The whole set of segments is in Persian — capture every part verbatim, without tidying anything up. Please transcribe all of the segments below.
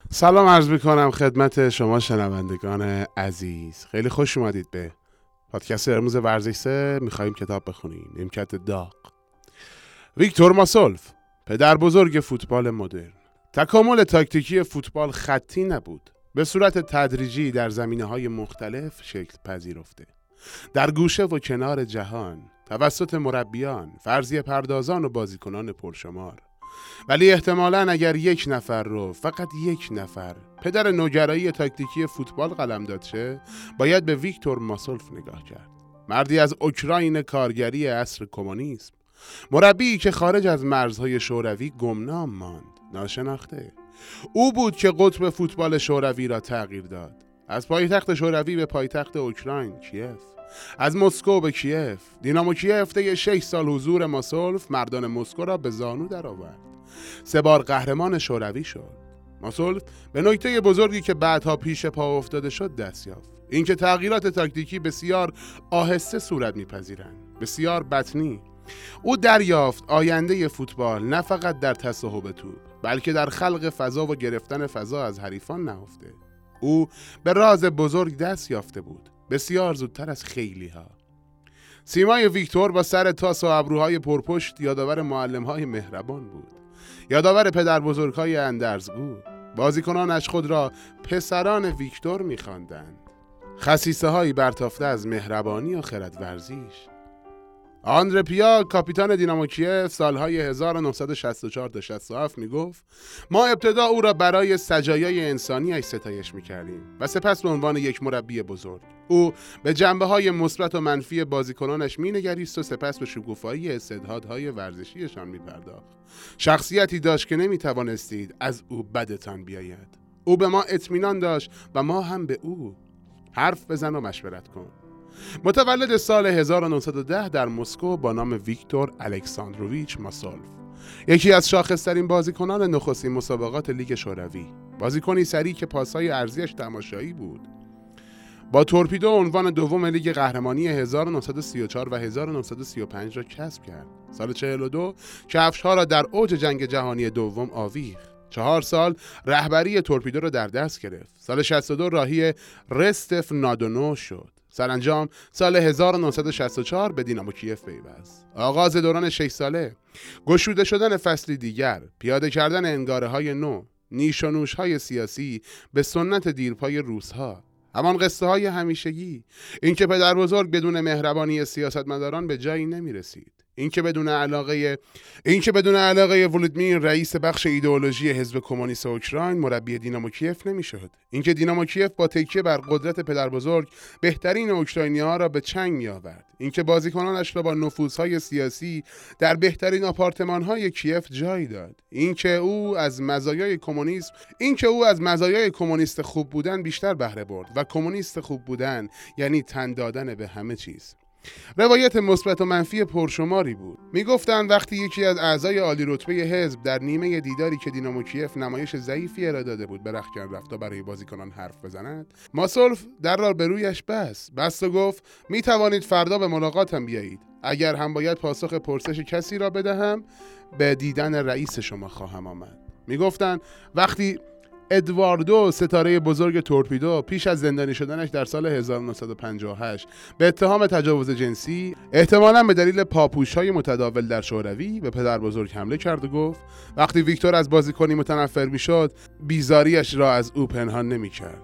سلام عرض میکنم خدمت شما شنوندگان عزیز. خیلی خوش اومدید به پادکست ارموز ورزش سه. میخواییم کتاب بخونیم. نیمکت داغ. ویکتور ماسولف، پدر بزرگ فوتبال مدرن. تکامل تاکتیکی فوتبال خطی نبود، به صورت تدریجی در زمینه‌های مختلف شکل پذیرفته. در گوشه و کنار جهان توسط مربیان، فرضیه پردازان و بازیکنان پرشمار. ولی احتمالاً اگر یک نفر رو، فقط یک نفر، پدر نوگرایی تاکتیکی فوتبال قلمداد شه، باید به ویکتور ماسولف نگاه کرد. مردی از اوکراین کارگری عصر کمونیسم، مربی که خارج از مرزهای شوروی گمنام ماند، ناشناخته. او بود که قطب فوتبال شوروی را تغییر داد. از پایتخت شوروی به پایتخت اوکراین، کیف. از مسکو به کیف. دینامو کیف طی شش سال حضور ماسولف مردان مسکو را به زانو درآورد. سه بار قهرمان شوروی شد. ماسولف به نکته بزرگی که بعدها پیش پا افتاده شد دست یافت. اینکه تغییرات تاکتیکی بسیار آهسته صورت می‌پذیرند، بسیار بطنی. او دریافت آینده فوتبال نه فقط در تصاحب توپ، بلکه در خلق فضا و گرفتن فضا از حریفان نهفته. او به راز بزرگ دست یافته بود، بسیار زودتر از خیلی ها. سیمای ویکتور با سر تاس و ابروهای پرپشت یادآور معلم‌های مهربان بود، یادآور پدر بزرگ‌های اندرزگو. بازیکنانش خود را پسران ویکتور می‌خواندند، خصیصه هایی برتافته از مهربانی و خرد ورزیش. آندره پیا، کاپیتان دینامو کیف، سالهای هزار و نهصد و شصت و چهار تا شصت و هفت میگفت: ما ابتدا او را برای سجایای انسانیش ستایش میکردیم و سپس به عنوان یک مربی بزرگ. او به جنبه‌های مثبت و منفی بازیکنانش مینگریست و سپس به شکوفایی استعدادهای ورزشیشان میپرداخت. شخصیتی داشت که نمیتوانستید از او بدتان بیاید. او به ما اطمینان داشت و ما هم به او. حرف بزن و مشورت کن. متولد سال هزار و نهصد و ده در مسکو با نام ویکتور الکساندروویچ ماسولف، یکی از شاخص‌ترین بازیکنان نخستین مسابقات لیگ شوروی، بازیکنی سریع که پاس‌های عرضی‌اش تماشایی بود. با تورپیدو عنوان دوم لیگ قهرمانی هزار و نهصد و سی و چهار و هزار و نهصد و سی و پنج را کسب کرد. سال چهل و دو کفش‌ها را در اوج جنگ جهانی دوم آویخت. چهار سال رهبری تورپیدو را در دست گرفت. سال شصت و دو راهی رستف نادونو شد. سرانجام سال هزار و نهصد و شصت و چهار به دینامو کیف پیوست. آغاز دوران شش ساله، گشوده شدن فصلی دیگر، پیاده کردن انگاره‌های نو، نیش و نوش‌های سیاسی به سنت دیرپای روس‌ها، همان قصه های همیشگی. اینکه پدر بزرگ بدون مهربانی سیاستمداران به جایی نمی‌رسید. اینکه بدون علاقه اینکه بدون علاقه ولودیمیر رئیس بخش ایدئولوژی حزب کمونیست اوکراین مربی دینامو کیف نمیشد. اینکه دینامو کیف با تکیه بر قدرت پدر بزرگ بهترین اوکراینی‌ها را به چنگ می‌آورد. اینکه بازیکنانش را با نفوذهای سیاسی در بهترین آپارتمان‌های کیف جای داد. اینکه او از مزایای کمونیسم اینکه او از مزایای کمونیست خوب بودن بیشتر بهره برد و کمونیست خوب بودن یعنی تن دادن به همه چیز. روایت مثبت و منفی پرشماری بود. میگفتند وقتی یکی از اعضای عالی رتبه حزب در نیمه دیداری که دینامو کیف نمایش ضعیفی ارائه داده بود به رختکن رفت تا برای بازیکنان حرف بزند، ماسولف در را به رویش بست بست و گفت: می توانید فردا به ملاقاتم بیایید. اگر هم باید پاسخ پرسش کسی را بدهم، به دیدن رئیس شما خواهم آمد. میگفتند وقتی ادواردو، ستاره بزرگ تورپیدو، پیش از زندانی شدنش در سال هزار و نهصد و پنجاه و هشت به اتهام تجاوز جنسی، احتمالاً به دلیل پاپوش‌های متداول در شوروی، به پدر بزرگ حمله کرد و گفت وقتی ویکتور از بازیکنی متنفر می‌شد، بیزاریش را از او پنهان نمی‌کرد.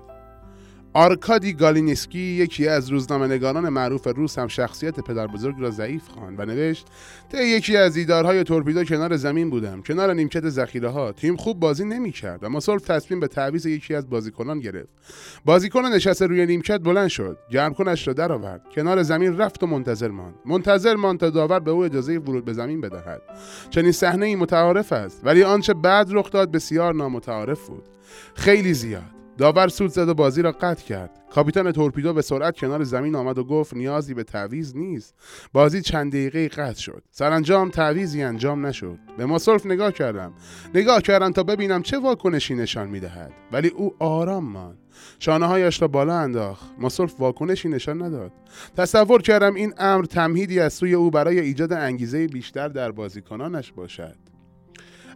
آرکادی گالینسکی، یکی از روزنامه‌نگاران معروف روس، هم شخصیت پدر بزرگ را ضعیف خواند و نوشت: طی یکی از دیدارهای تورپیدو کنار زمین بودم، کنار نیمکت ذخیره‌ها. تیم خوب بازی نمی‌کرد و ماسولف تصمیم به تعویض یکی از بازیکنان گرفت. بازیکن نشسته روی نیمکت بلند شد، گرمکنش را درآورد، کنار زمین رفت و منتظر ماند. منتظر ماند تا داور به او اجازه ورود به زمین بدهد. چنین صحنه‌ای متعارف است، ولی آنچه بعد رخ داد بسیار نامتعارف بود. خیلی زیاد. داور سود زد و بازی را قطع کرد. کاپیتان تورپیدو به سرعت کنار زمین آمد و گفت نیازی به تعویض نیست. بازی چند دقیقه قطع شد. سرانجام تعویضی انجام نشد. به ماسولف نگاه کردم. نگاه کردم تا ببینم چه واکنشی نشان می‌دهد. ولی او آرام ماند. شانه‌هایش را بالا انداخت. ماسولف واکنشی نشان نداد. تصور کردم این امر تمهیدی از سوی او برای ایجاد انگیزه بیشتر در بازیکنانش باشد.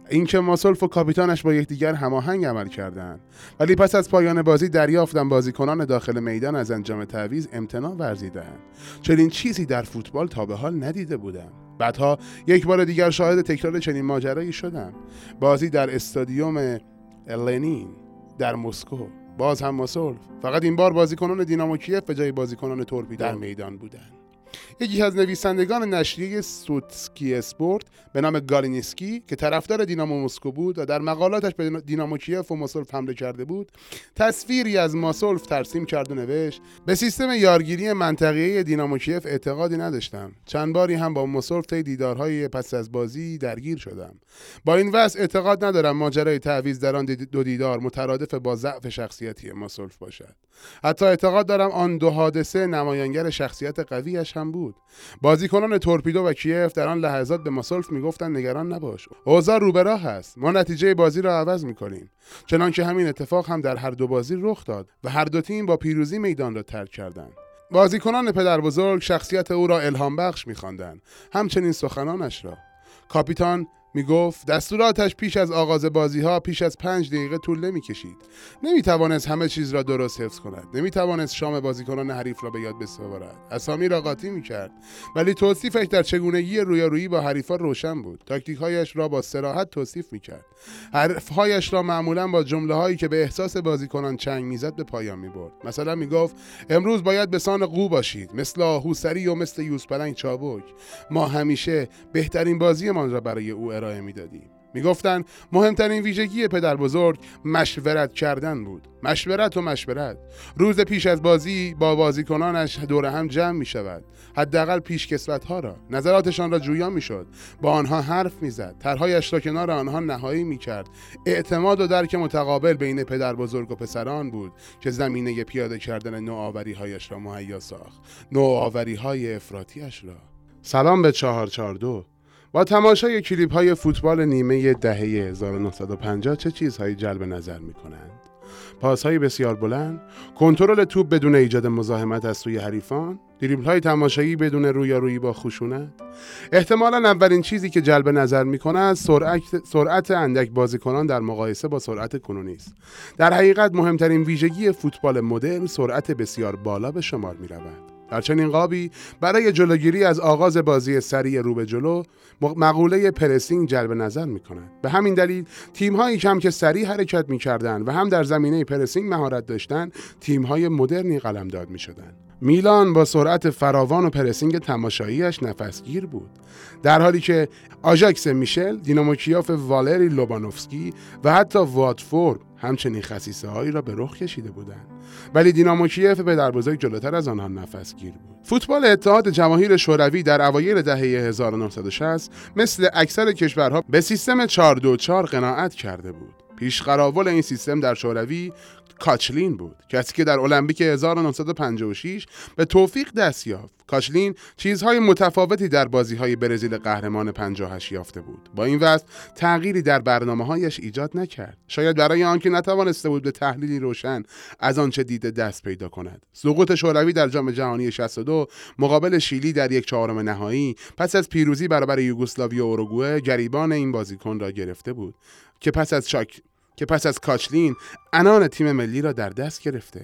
اینکه ماسولف و کاپیتانش با یکدیگر هماهنگ عمل کردند، ولی پس از پایان بازی دریافتن بازیکنان داخل میدان از انجام تعویض امتناع ورزیدند. چنین چیزی در فوتبال تا به حال ندیده بودم. بعدها یک بار دیگر شاهد تکرار چنین ماجرایی شدم. بازی در استادیوم لنین در مسکو، باز هم ماسولف، فقط این بار بازیکنان دینامو کیف به جای بازیکنان تورپیدو در میدان بودند. یکی از نویسندگان نشریه سوتسکی اسپورت به نام گالینیسکی که طرفدار دینامو مسکو بود و در مقالاتش به دینامو کیف و ماسولف حمله کرده بود، تصویری از ماسولف ترسیم کرد و نوشت: به سیستم یارگیری منطقه‌ای دینامو کیف اعتقادی نداشتم. چند باری هم با ماسولف طی دیدارهای پس از بازی درگیر شدم. با این وضع اعتقاد ندارم ماجرای تعویض در آن دو دیدار مترادف با ضعف شخصیتی ماسولف باشد. حتی اعتقاد دارم آن دو حادثه نمایانگر شخصیت قویش هم بود. بازیکنان تورپیدو و کیف در آن لحظات به ماسولف میگفتند نگران نباش، اوضاع رو به راه است، ما نتیجه بازی را عوض میکنیم. چنانکه همین اتفاق هم در هر دو بازی رخ داد و هر دو تیم با پیروزی میدان را ترک کردند. بازیکنان پدربزرگ شخصیت او را الهام بخش می‌خواندند، همچنین سخنانش را. کاپیتان میگفت دستوراتش پیش از آغاز بازی ها پیش از پنج دقیقه طول نمی کشید. نمی توانست همه چیز را درست حفظ کند. نمی توانست شام بازیکنان حریف را به یاد بسپارد. اسامی را قاطی می کرد. ولی توصیفش در چگونگی رویارویی با حریفان روشن بود. تاکتیک هایش را با صراحت توصیف می کرد. حرف هایش را معمولا با جمله هایی که به احساس بازیکنان چنگ میزد به پایان می برد. مثلا می گفت امروز باید به سان قو باشید، مثل آهوسری و مثل یوزپلنگ چابک. ما همیشه بهترین بازیمان را برای او ارائه میدادیم. میگفتند مهمترین ویژگی پدر بزرگ مشورت کردن بود. مشورت و مشورت. روز پیش از بازی با بازیکنانش دور هم جمع می شود. حداقل پیش کسوت ها را، نظراتشان را جویا می شد. با آنها حرف می زد. طرحهایش را کنار آنها نهایی می کرد. اعتماد و درک متقابل بین پدر بزرگ و پسران بود که زمینه پیاده کردن نوآوری هایش را مهیا ساخت. نوآوری های افراطیش را. سلام به چهار چهار دو. با تماشای کلیپ های فوتبال نیمه دهه هزار و نهصد و پنجاه چه چیزهایی جلب نظر می کنند؟ پاس های بسیار بلند، کنترل توپ بدون ایجاد مزاحمت از سوی حریفان، دریبل های تماشایی بدون رویارویی با خشونت. احتمالاً اولین چیزی که جلب نظر می کند سرعت سرعت اندک بازیکنان در مقایسه با سرعت کنونی است. در حقیقت مهمترین ویژگی فوتبال مدرن سرعت بسیار بالا به شمار می رود. در چنین قابی برای جلوگیری از آغاز بازی سریع رو به جلو مقوله پرسینگ جلب نظر می کند. به همین دلیل تیم هایی که هم که سریع حرکت می کردند و هم در زمینه پرسینگ مهارت داشتند تیم های مدرنی قلمداد می شدند. میلان با سرعت فراوان و پرسینگ تماشاییش نفسگیر بود، در حالی که آژاکس میشل، دینامو کیف والری لوبانوفسکی و حتی واتفورد همچنین خصیصه هایی را به رخ کشیده بودند. ولی دینامو کیف پدربزرگ جلوتر از آنها نفسگیر بود. فوتبال اتحاد جماهیر شوروی در اوایل دهه هزار و نهصد و شصت مثل اکثر کشورها به سیستم چهار دو چهار قناعت کرده بود. پیش قراول این سیستم در شوروی کاچلین بود، کسی که در المپیک هزار و نهصد و پنجاه و شش به توفیق دست یافت. کاچلین چیزهای متفاوتی در بازی‌های برزیل قهرمان پنجاه و هشت یافته بود. با این وضع تغییری در برنامه‌هایش ایجاد نکرد، شاید برای آنکه نتوانسته بود به تحلیلی روشن از آنچه دیده دست پیدا کند. سقوط شوروی در جام جهانی شصت و دو مقابل شیلی در یک چهارم نهایی پس از پیروزی برابر یوگسلاوی و اوروگوئه گریبان این بازیکن را گرفته بود که پس از شاک که پس از کاچلین عنان تیم ملی را در دست گرفته.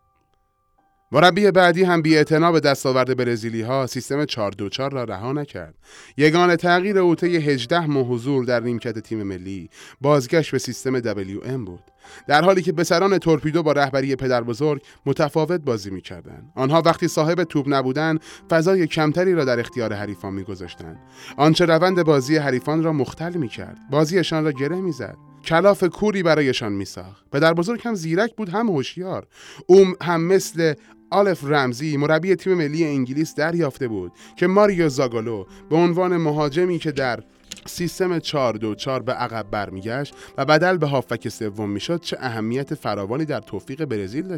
مربی بعدی هم بی‌اعتنا به دستاورد برزیلی ها سیستم چهار دو چهار را رها نکرد. یگانه تغییر او طی هجده ماه حضور در نیمکت تیم ملی بازگشت به سیستم دبلیو ام بود، در حالی که پسران تورپیدو با رهبری پدربزرگ متفاوت بازی می‌کردند. آنها وقتی صاحب توپ نبودند فضای کمتری را در اختیار حریفان می‌گذاشتند، آنچه روند بازی حریفان را مختل می‌کرد، بازیشان را گره می‌زد، کلاف کوری برایشان میساخت. پدربزرگ هم زیرک بود هم هوشیار. او هم مثل آلف رمزی مربی تیم ملی انگلیس دریافته بود که ماریو زاگالو به عنوان مهاجمی که در سیستم چهار دو چهار به عقب برمیگشت و بدل به هافبک سوم میشد چه اهمیت فراوانی در توفیق برزیل داشته.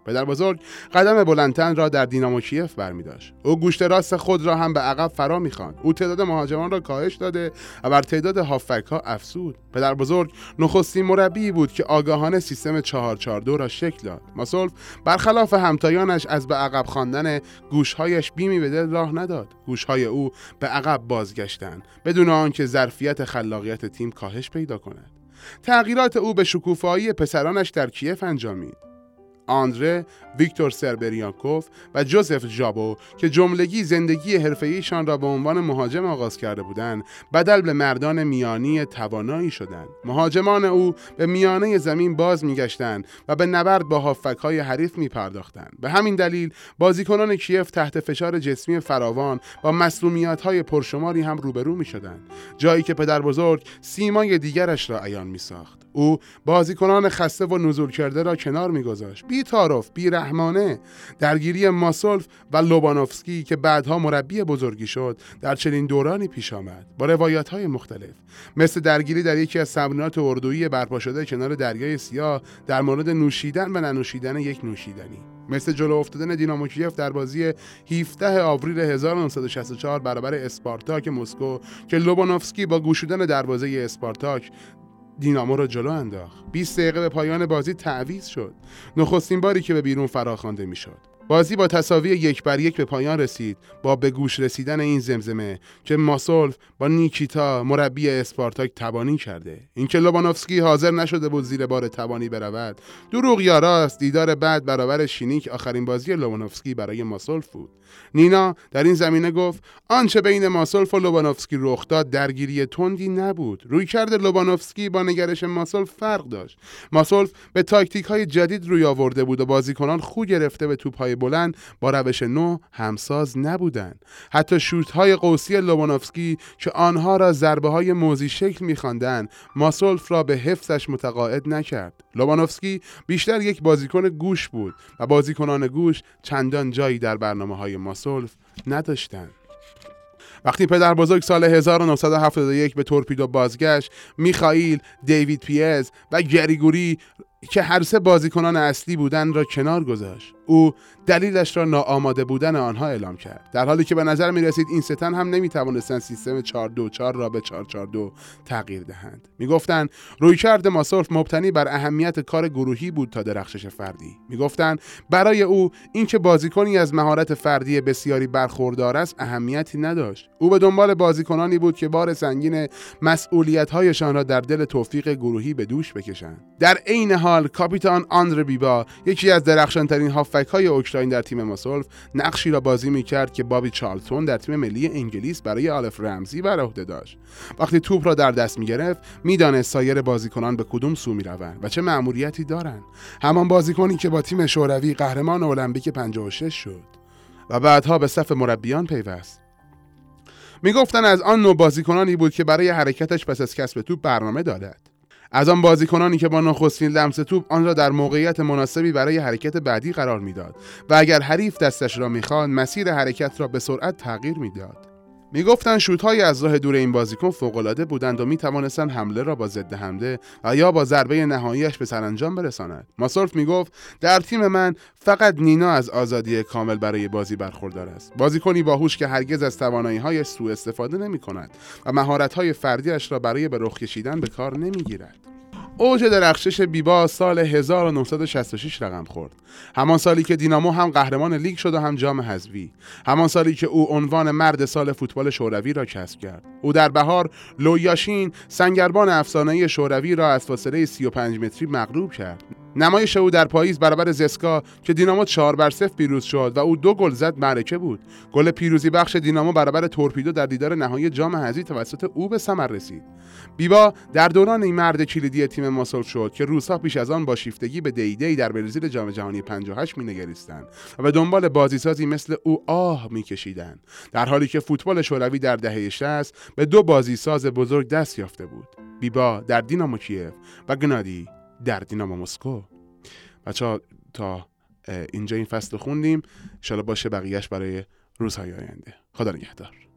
پدر بزرگ قدم بلندتر را در دینامو کیف برمی‌داشت. او گوشت راست خود را هم به عقب فرا می‌خواند. او تعداد مهاجمان را کاهش داده و بر تعداد هافبک‌ها افزود. پدر بزرگ نخستین مربی بود که آگاهانه سیستم چهار چهار دو را شکل داد. ماسولف برخلاف همتایانش از به عقب خواندن گوش‌هایش بیمی به دل راه نداد. گوش‌های او به عقب بازگشتند بدون آنکه ظرفیت خلاقیت تیم کاهش پیدا کند. تغییرات او به شکوفایی پسرانش در کیف انجامید. آندره، ویکتور سربریانکوف و جوزف ژابو که جملگی زندگی حرفه‌ایشان را به عنوان مهاجم آغاز کرده بودند، بدل به مردان میانی توانایی شدند. مهاجمان او به میانه زمین باز می‌گشتند و به نبرد با هافبک‌های حریف می‌پرداختند. به همین دلیل بازیکنان کیف تحت فشار جسمی فراوان با مسئولیت‌های پرشماری هم روبرو می‌شدند، جایی که پدر بزرگ سیمای دیگرش را عیان می‌ساخت. او بازیکنان خسته و نزول کرده را کنار می‌گذاشت. بی تعارف، بی رحمانه. درگیری ماسولف و لوبانوفسکی که بعدها مربی بزرگی شد در چنین دورانی پیش آمد، با روایت‌های مختلف، مثل درگیری در یکی از تمرینات اردویی برپا شده کنار دریای سیاه در مورد نوشیدن و ننوشیدن یک نوشیدنی، مثل جلو افتادن دینامو کیف در بازی هفدهم آوریل هزار و نهصد و شصت و چهار برابر اسپارتاک مسکو که لوبانوفسکی با گشودن دروازه اسپارتاک دینامو را جلو انداخت. بیست دقیقه به پایان بازی تعویض شد. نخستین باری که به بیرون فراخوانده میشد. بازی با تساوی یک بر یک به پایان رسید با به گوش رسیدن این زمزمه که ماسولف با نیکیتا مربی اسپارتاک تبانی کرده. اینکه لوبانوفسکی حاضر نشده بود زیر بار تبانی برود دروغ یا راست، دیدار بعد برابر شینیک آخرین بازی لوبانوفسکی برای ماسولف بود. نینا در این زمینه گفت آنچه بین ماسولف و لوبانوفسکی رخ داد درگیری تندی نبود. رویکرد لوبانوفسکی با نگرش ماسولف فرق داشت. ماسولف به تاکتیک‌های جدید روی آورده بود و بازیکنان خو گرفته به توپ‌های بلند با روش نو همساز نبودند. حتی شوت‌های قوسی لوبانوفسکی که آنها را ضربه‌های موزی شکل می‌خواندند، ماسولف را به حفظش متقاعد نکرد. لوبانوفسکی بیشتر یک بازیکن گوش بود و بازیکنان گوش چندان جایی در برنامه‌های ماسولف نداشتند. وقتی پدر بزرگ سال هزار و نهصد و هفتاد و یک به تورپیدو بازگشت، میخائیل، دیوید پیز و گریگوری که هر سه بازیکنان اصلی بودند را کنار گذاشت. او دلیلش را ناآماده بودن آنها اعلام کرد، در حالی که به نظر می رسید این ستن هم نمی توانستند سیستم چهار دو چهار را به چهار چهار دو تغییر دهند. می گفتند رویکرد ماسولف مبتنی بر اهمیت کار گروهی بود تا درخشش فردی. می گفتند برای او اینکه بازیکنی از مهارت فردی بسیاری برخوردار است اهمیتی نداشت. او به دنبال بازیکنانی بود که بار سنگین مسئولیت‌هایشان را در دل توفیق گروهی به دوش بکشند. در عین حال کاپیتان آندره بیبا، یکی از درخشانترین هافبک‌های اوکراین در تیم ماسولف، نقشی را بازی می‌کرد که بابی چارلتون در تیم ملی انگلیس برای آلف رمزی بر عهده داشت. وقتی توپ را در دست می‌گرفت، می‌دانست سایر بازیکنان به کدوم سو می‌روند و چه مأموریتی دارند. همان بازیکنی که با تیم شوروی قهرمان المپیک پنجاه و شش شد و بعدها به صف مربیان پیوست. می‌گفتند از آن نوع بازیکنانی بود که برای حرکتش پس از کسب توپ برنامه دارد. از آن بازیکنانی که با نخستین لمس توپ آن را در موقعیت مناسبی برای حرکت بعدی قرار میداد و اگر حریف دستش را می‌خواند مسیر حرکت را به سرعت تغییر میداد. میگفتند شوت‌های از راه دور این بازیکن فوق‌العاده بودند و می‌توانستند حمله را با ضد حمله و یا با ضربه نهاییش به سرانجام برساند. ماسولف میگفت در تیم من فقط نینا از آزادی کامل برای بازی برخوردار است. بازیکنی باهوش که هرگز از توانایی‌هایش سوء استفاده نمی‌کند و مهارت‌های فردیش را برای به رخ کشیدن به کار نمی‌گیرد. اوج درخشش بیبا سال هزار و نهصد و شصت و شش رقم خورد. همان سالی که دینامو هم قهرمان لیگ شد و هم جام حذفی. همان سالی که او عنوان مرد سال فوتبال شوروی را کسب کرد. او در بهار لویاشین سنگربان افسانه‌ای شوروی را از فاصله سی و پنج متری مغلوب کرد. نمایش او در پاییز برابر زسکا که دینامو چهار بر صفر پیروز شد و او دو گل زد معرکه بود. گل پیروزی بخش دینامو برابر تورپیدو در دیدار نهایی جام حذفی توسط او به ثمر رسید. بیبا در دوران این مرد کلیدی تیم ماسولف شد که روس‌ها پیش از آن با شیفتگی به دی دی در برزیل جام جهانی پنجاه و هشت می‌نگریستند و به دنبال بازیسازی مثل او آه می‌کشیدند، در حالی که فوتبال شوروی در دهه شصت به دو بازیساز بزرگ دست یافته بود: بیبا در دینامو کیف و گنادی در دینامو مسکو. بچه‌ها تا اینجا این فصل خوندیم، ان شاءالله باشه بقیه‌اش برای روزهای آینده. خدا نگهدار.